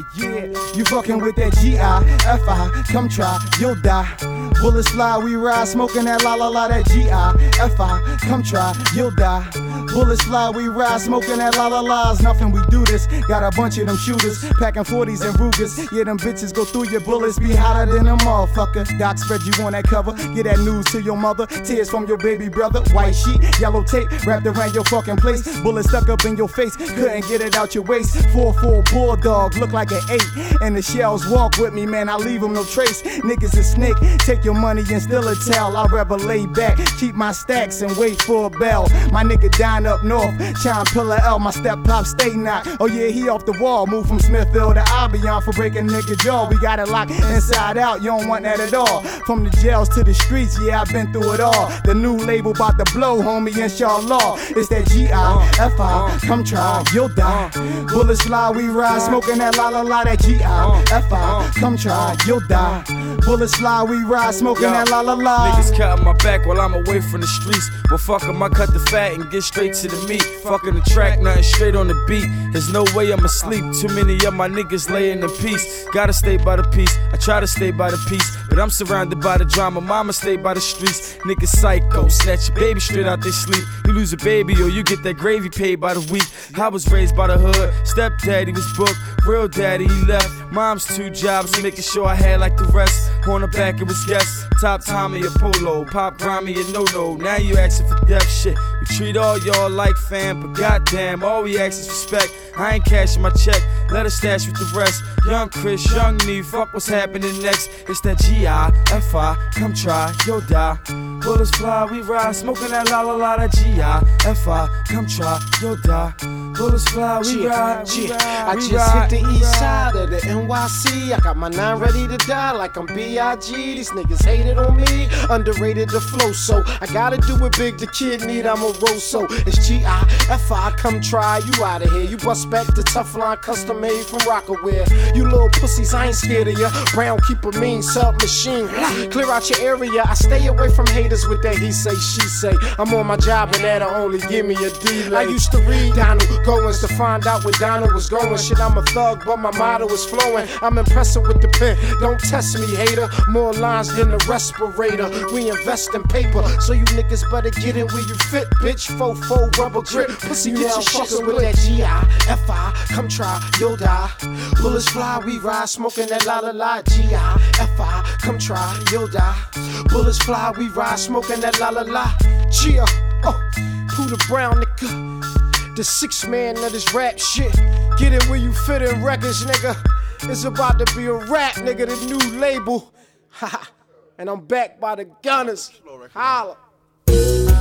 Yeah, you fucking with that G-I-F-I, come try, you'll die. Bullets fly, we ride, smoking that la la la, that G-I-F-I, come try, you'll die. Bullets fly, we ride, smoking that la la la's nothing, we do this. Got a bunch of them shooters, packing 40s and Rugers. Yeah, them bitches go through your bullets, be hotter than a motherfucker. Doc spread you on that cover, get that news to your mother. Tears from your baby brother, white sheet, yellow tape, wrapped around your fucking place. Bullet stuck up in your face, couldn't get it out your waist. 4-4 bulldog, look like an 8. And the shells walk with me, man, I leave them no trace. Niggas is snake, take your money and steal a towel. I'd rather lay back, keep my stacks and wait for a bell. My nigga dying up north, chime pillar L, my step pop stay knocked. Oh yeah, he off the wall, moved from Smithfield to Albion for breaking nigga jaw. We got it locked inside out, you don't want that at all. From the jails to the streets, yeah, I've been through it all. The new label about to blow, homie, inshallah. It's that G-I-F-I, come try, you'll die. Bullets fly, we ride, smoking that la la la, that G-I-F-I, come try, you'll die. Bullets fly, we ride, smoking that la la la. Niggas counting my back while I'm away from the streets. Well, fuck 'em, I cut the fat and get straight to the meat. Fucking the track, nothing straight on the beat. There's no way I'ma sleep. Too many of my niggas laying in peace. Gotta stay by the peace. I try to stay by the peace, but I'm surrounded by the drama. Mama stay by the streets. Niggas psycho, snatch your baby straight out they sleep. You lose a baby or you get that gravy paid by the week. I was raised by the hood. Stepdaddy was booked. Real daddy he left. Mom's 2 jobs, making sure I had like the rest. On the back it was guests. Top Tommy a polo, pop grimy a no-no. Now you asking for death shit. We treat all y'all like fam, but goddamn, all we ask is respect. I ain't cashing my check, let us stash with the rest. Young Chris, young me, fuck what's happening next. It's that G-I-F-I, come try, you'll die. Bullets fly, we ride, smoking that la la la, that G-I-F-I, come try, you'll die. Bullets fly, we ride, we ride. I just hit the east side of the NYC. I got my 9 ready to die like I'm B.I.G. These niggas hated on me, underrated the flow, so I gotta do it big. The kid need, I'm a roso. It's G-I-F-I, come try, you out of here. You bust back the tough line, custom made from Rockaware. You little pussies, I ain't scared of ya. Brown keep a mean submachine. Clear out your area. I stay away from haters with that he say, she say. I'm on my job and that'll only give me a delay. I used to read Donald Goins to find out where Donald was going. Shit, I'm a thug, but my motto is flowing. I'm impressive with the pen. Don't test me, hater. More lines than a respirator. We invest in paper, so you niggas better get in where you fit, bitch. 4-4 rubber grip. Pussy, get your shit with that G-I-F-I, come try, you'll die. Bullets fly, we ride, smoking that la la la. G-I-F-I, come try, you'll die. Bullets fly, we ride, smoking that la la la. Gia, Pooter Brown, nigga. The 6th man of this rap shit. Get it where you fit in records, nigga. It's about to be a rap, nigga, the new label. Haha. And I'm backed by the Gunners. Holla.